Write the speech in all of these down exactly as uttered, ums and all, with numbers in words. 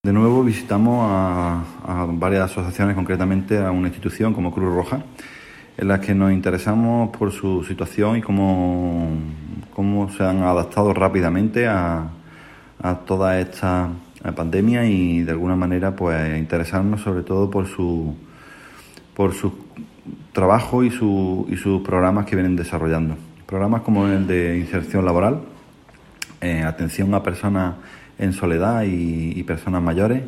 De nuevo visitamos a, a varias asociaciones, concretamente a una institución como Cruz Roja, en las que nos interesamos por su situación y cómo, cómo se han adaptado rápidamente a, a toda esta pandemia y de alguna manera pues interesarnos sobre todo por su por su trabajo y, su, y sus programas que vienen desarrollando. Programas como el de inserción laboral, eh, atención a personas en soledad y, y personas mayores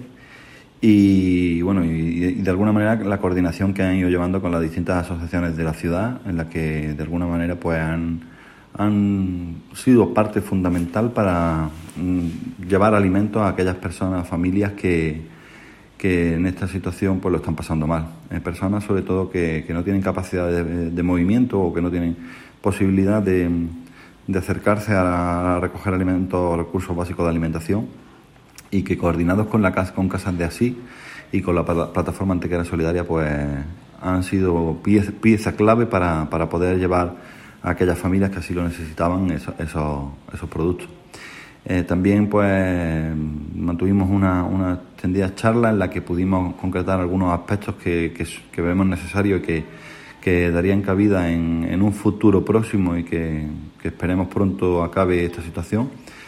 y bueno y, y de alguna manera la coordinación que han ido llevando con las distintas asociaciones de la ciudad, en las que de alguna manera pues han, han sido parte fundamental para mm, llevar alimentos a aquellas personas, familias que, que en esta situación pues lo están pasando mal. Eh, personas sobre todo que, que no tienen capacidad de, de movimiento o que no tienen posibilidad de de acercarse a, a recoger alimentos o recursos básicos de alimentación, y que coordinados con la casa, con Casas de Así y con la plataforma Antequera Solidaria pues han sido pieza, pieza clave para, para poder llevar a aquellas familias que así lo necesitaban esos, esos, esos productos. Eh, también pues mantuvimos una, una extendida charla en la que pudimos concretar algunos aspectos que, que, que vemos necesarios y que, que darían cabida en, en un futuro próximo y que, que esperemos pronto acabe esta situación,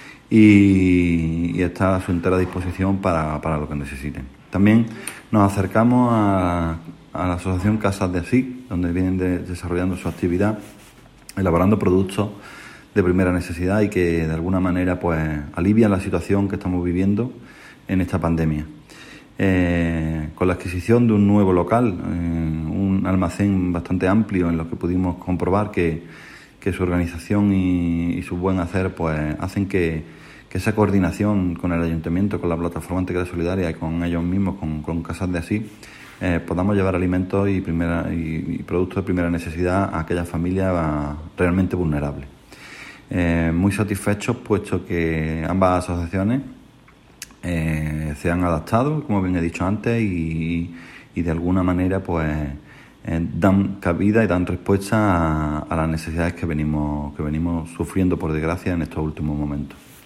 y, y está a su entera disposición para, para lo que necesiten. También nos acercamos a, a la asociación Casas de Así, donde vienen de, desarrollando su actividad, elaborando productos de primera necesidad y que de alguna manera pues alivian la situación que estamos viviendo en esta pandemia. Eh, con la adquisición de un nuevo local, eh, un almacén bastante amplio, en lo que pudimos comprobar que, que su organización y, y su buen hacer pues hacen que, que esa coordinación con el ayuntamiento, con la plataforma Antequera Solidaria y con ellos mismos, con, con Casas de Así, eh, podamos llevar alimentos y, primera, y, y productos de primera necesidad a aquellas familias realmente vulnerables. Eh, muy satisfechos, puesto que ambas asociaciones Eh, se han adaptado, como bien he dicho antes, y, y de alguna manera pues eh, dan cabida y dan respuesta a, a las necesidades que venimos, que venimos sufriendo, por desgracia, en estos últimos momentos.